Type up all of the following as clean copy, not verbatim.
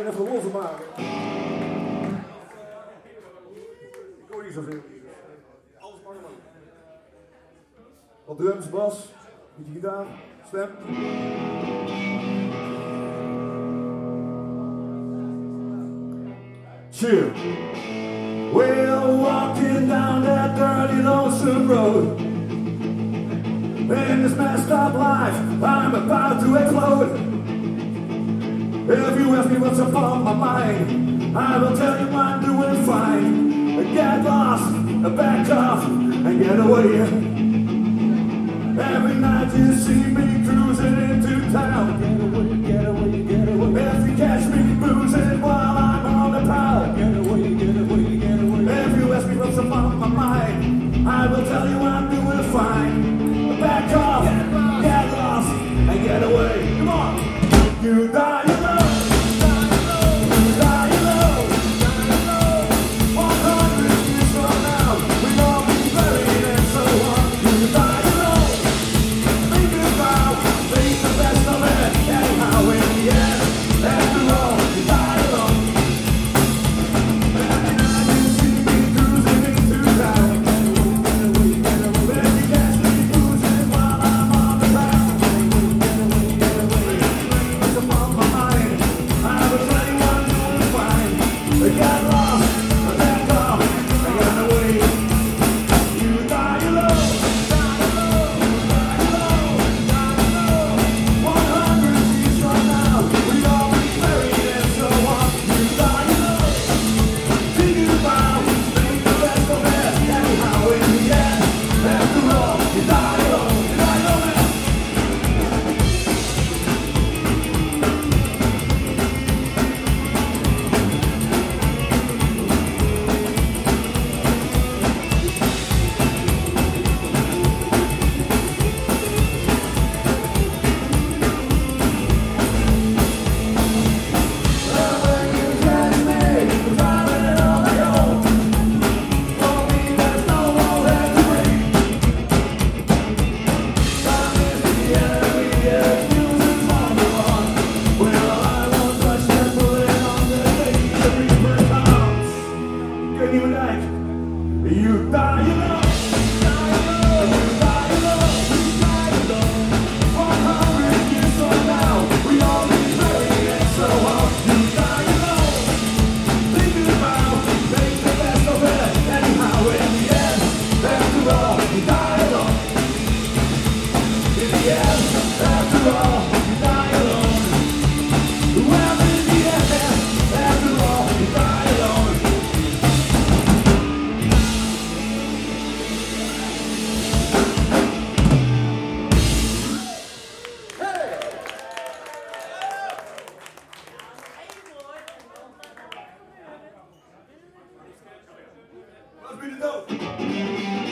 even losmaken. Ik hoor niet zoveel. Alles maar gewoon. Wat drums, bas, beetje gitaar, stem. Chill. We're walking down that dirty, lonesome road. In this messed up life, I'm about to explode. If you ask me what's up on my mind, I will tell you I'm doing fine. Get lost, back off, and get away. Every night you see me cruising into town. Get away, get away, get away. If you catch me boozing while I'm on the prowl. Get away, get away, get away. If you ask me what's up on my mind, I will tell you I'm doing fine. Back off, get lost, and get away. Come on. You die alone. You die alone. 100 years from now, we'll all be buried and so on. You die alone. Make a vow, make the best of it. Anyhow, in the end, after all, you die alone. Every night you see me cruising into town. If you catch me cruising while I'm on the ground. What's upon my mind? I will tell you I'm doing fine. I got lost, I back off, I got away. You die alone. 100 years from now, we'll all be buried and so on. You die alone. Think about, make the best of it. Anyhow, in the end, after all, you die alone. You die alone. You die alone. You die alone. 100 years from now, we all be buried and so on. You die alone. Think about, make the best of it. Anyhow, in the end, after all, you die alone. In the end, after all, you die alone. Well, in the end, after all, you die alone. Must be the dope.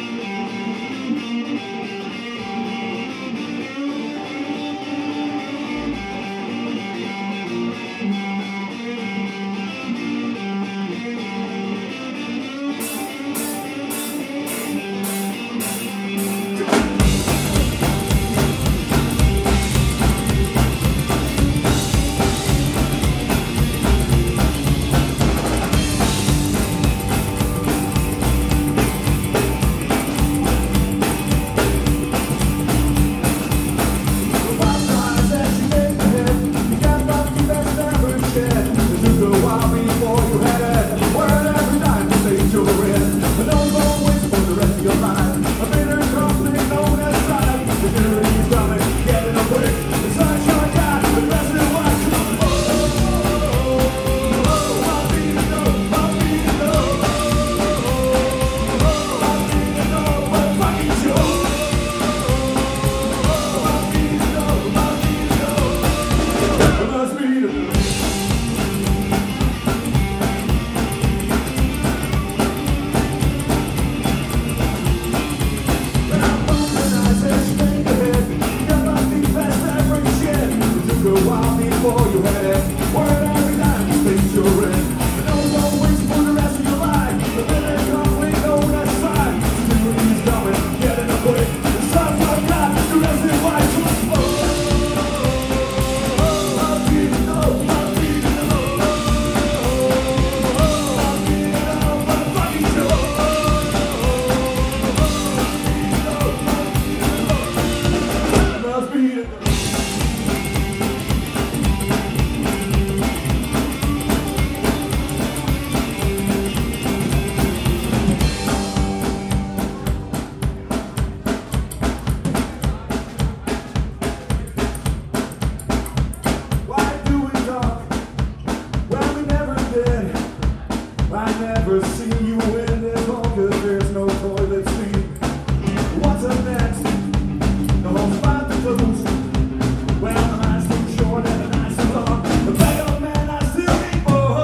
never see you in this home, 'cause there's no toilet seat. What's up next? The whole spot to close. Well, the night's too short and the night's too long. The bag of man, I still need more.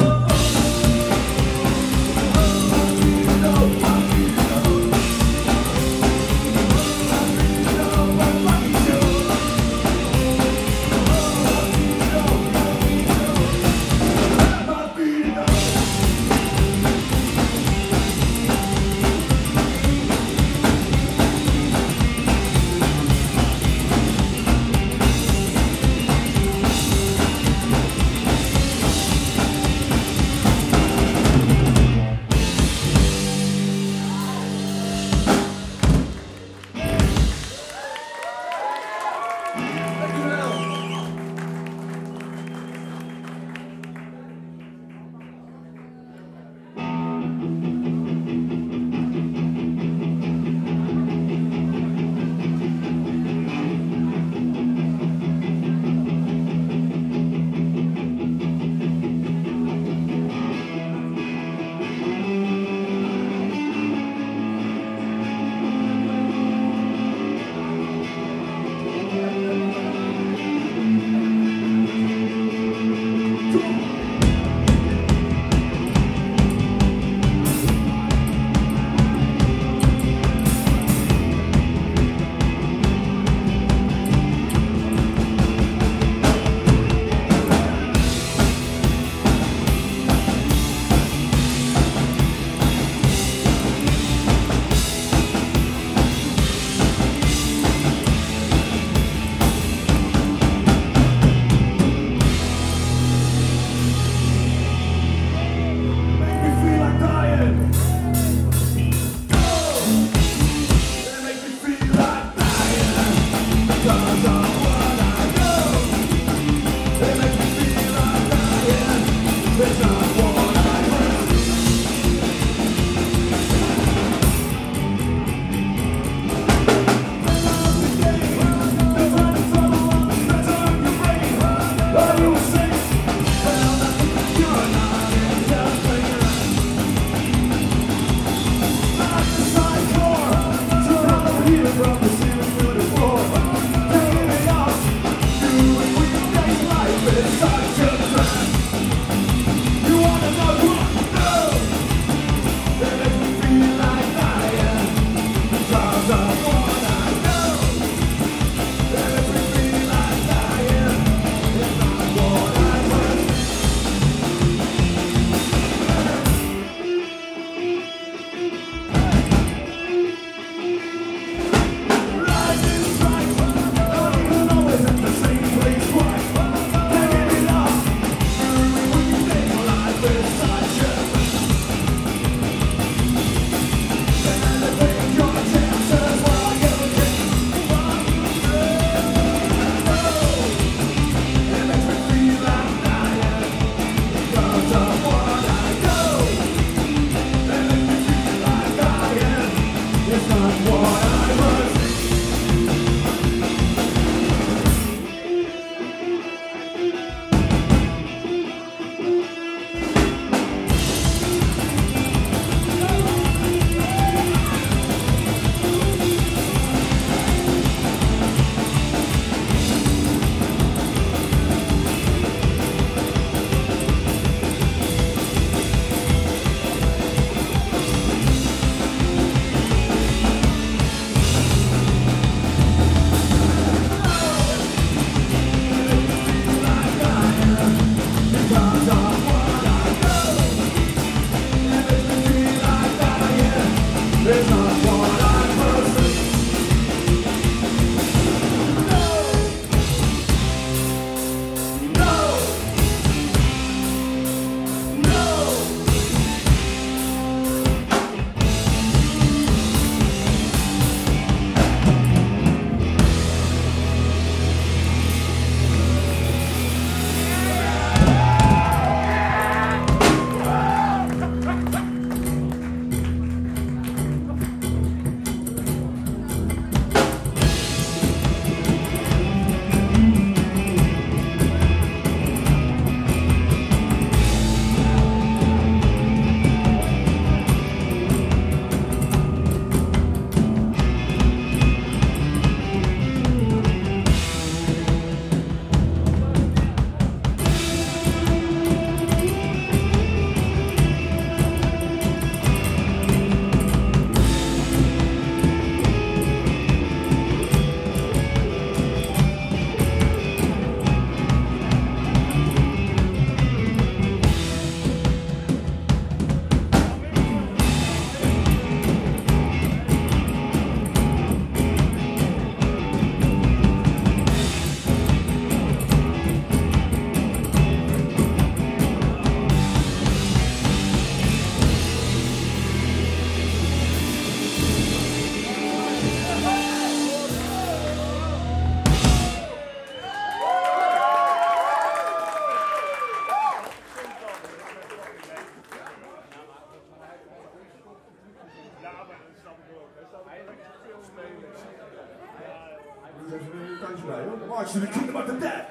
좋아요. March to the kingdom of the dead.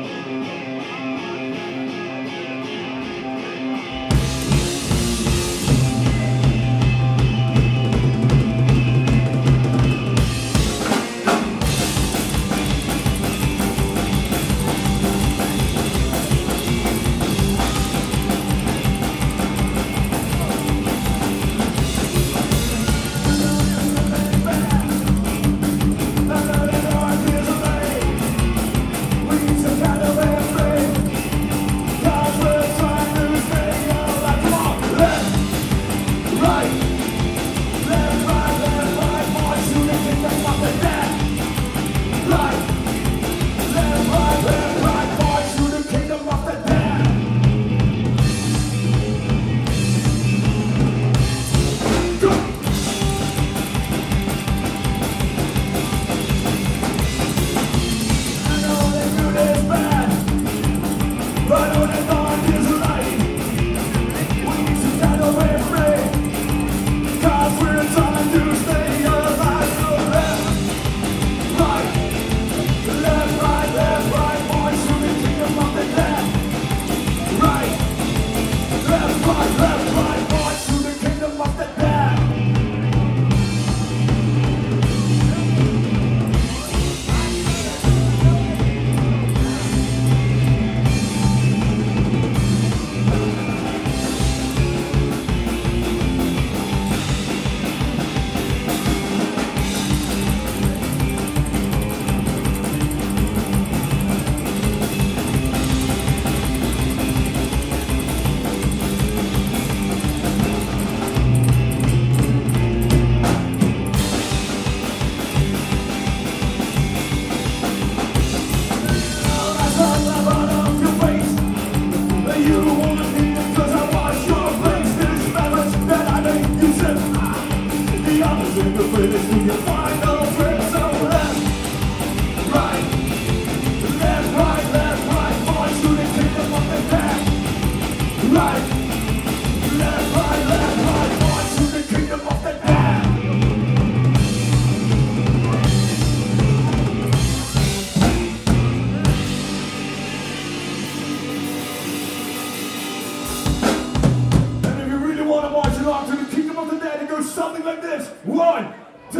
Something like this. 1, 2,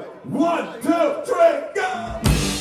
1, 2, 3, go!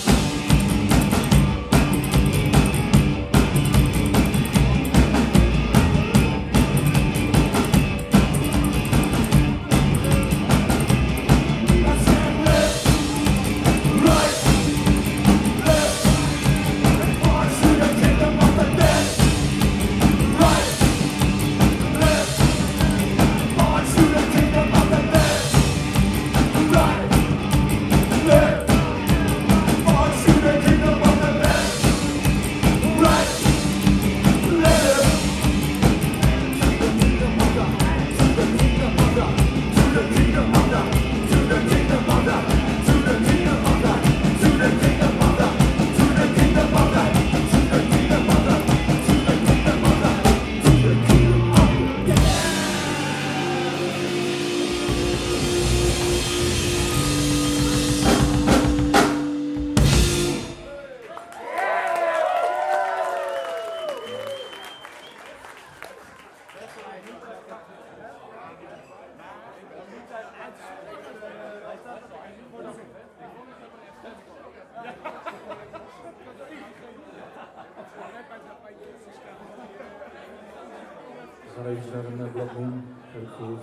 We gaan even naar een blad doen. Heb ik gehoord.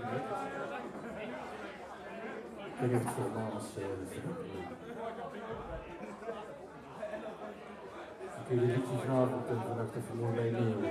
Ik weet niet of het voor namens ik heb je liedje vanavond en vannacht even mooi meenemen.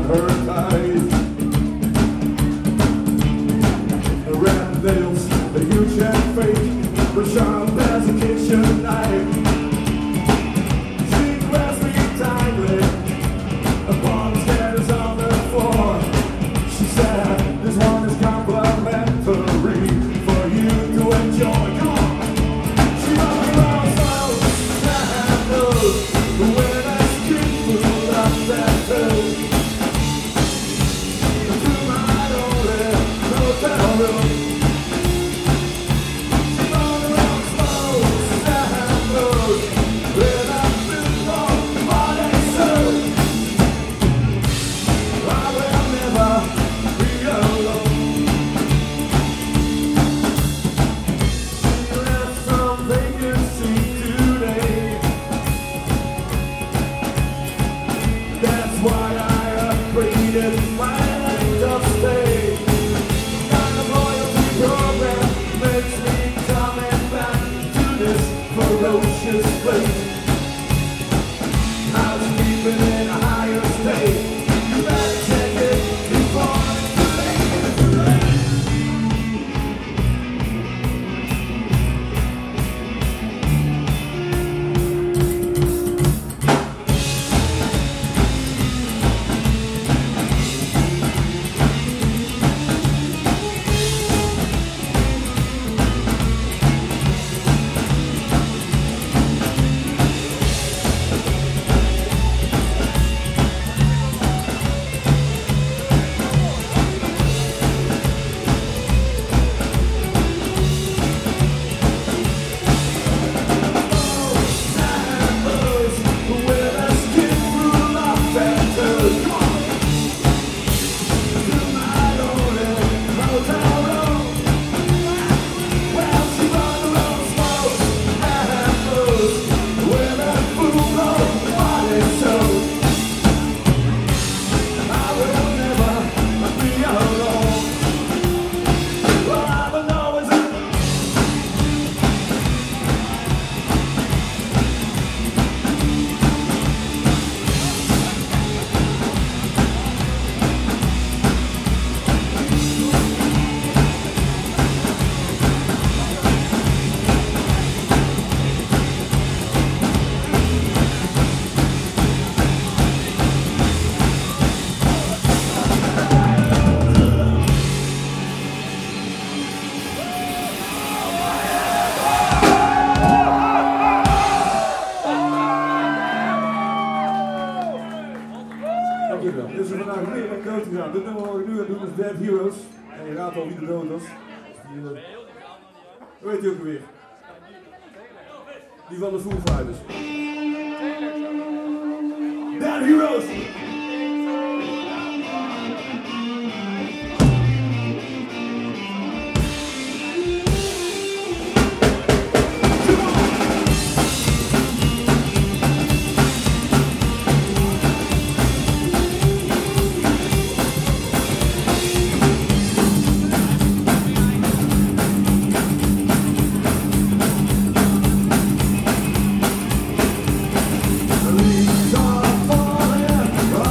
her thighs. The red nails, the huge and fake, but sharp as a kitchen knife. She grabs me tightly, upon the stairs on the floor. She said, this one is complimentary for you to enjoy. Come on! She runs around slow, and knows when I street food up that hill. To my only hotel room. She runs around slow, and knows when I street food what they serve. I will never be alone. She left some vacancy today. That's why I upgraded my length of stay. Kind of loyalty program makes me coming back to this ferocious place. Housekeeping in a higher state. You better check it before it's too late. Dankjewel. Dit is er vandaag weer een dood gegaan. Dit nummer wat ik nu ga doen is Dead Heroes. En je raadt al wie de dood was. Hoe heet die ook weer? Die van de Foo Fighters. Dead Heroes! Leaves are falling.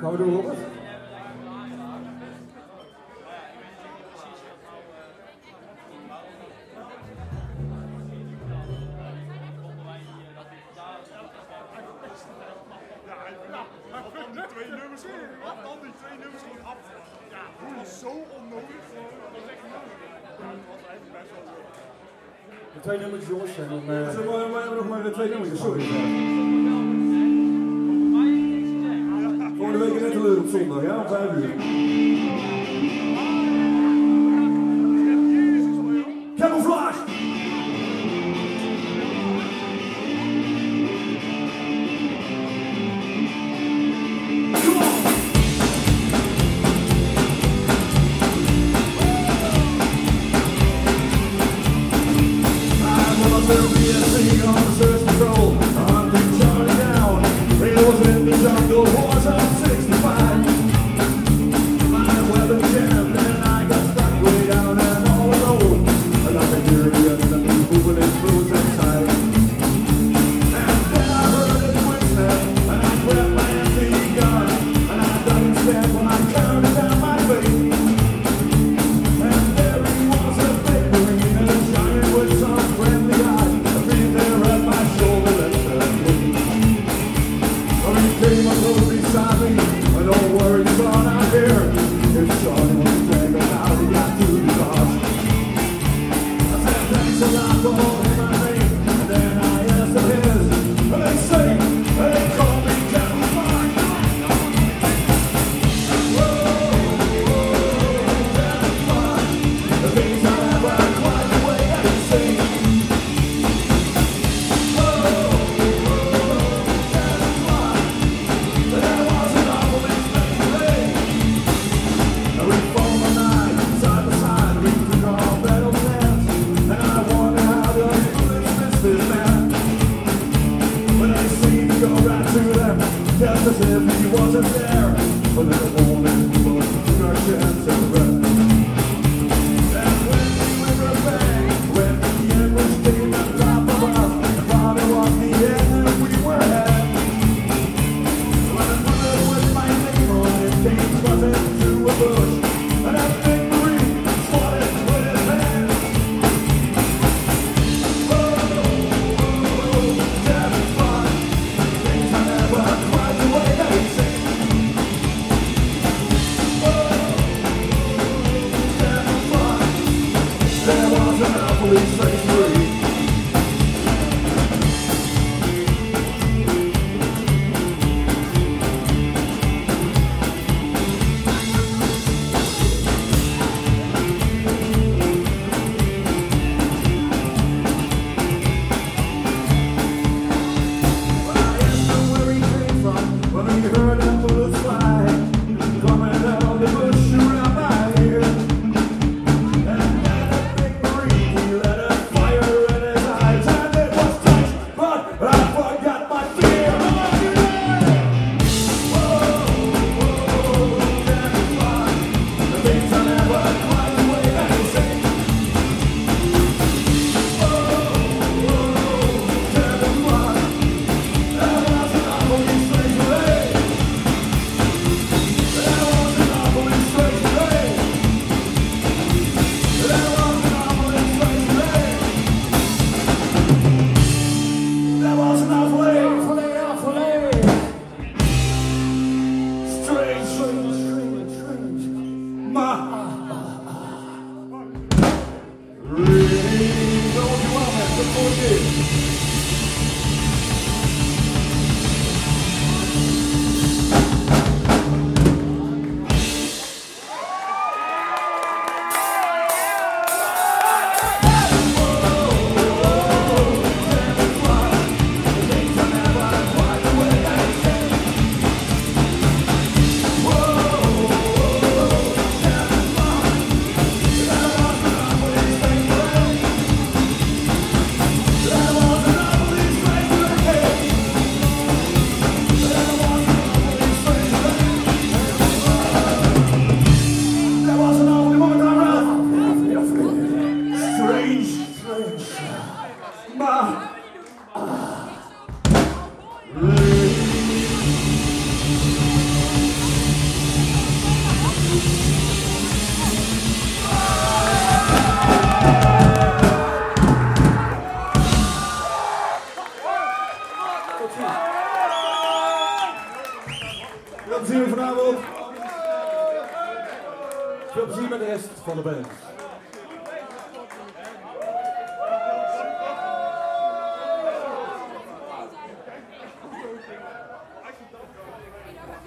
Gaan we door, Robert? Twee nummers af, dan die twee nummers gewoon af. Ja, dat was zo onnodig. Dat was echt nodig. Ja, dat was eigenlijk best wel zo. De twee nummers, jongens, en dan... We hebben nog maar de twee nummers, sorry. Volgende week net teleur op zondag, ja, om 5 uur. Camouflage! Whoa! Veel plezier met de rest van de band.